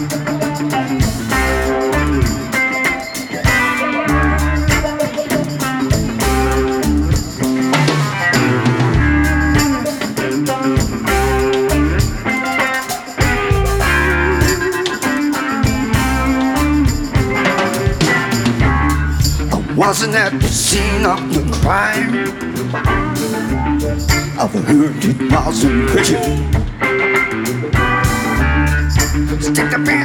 Wasn't at the scene of the crime. I've heard it was a picture. Stick the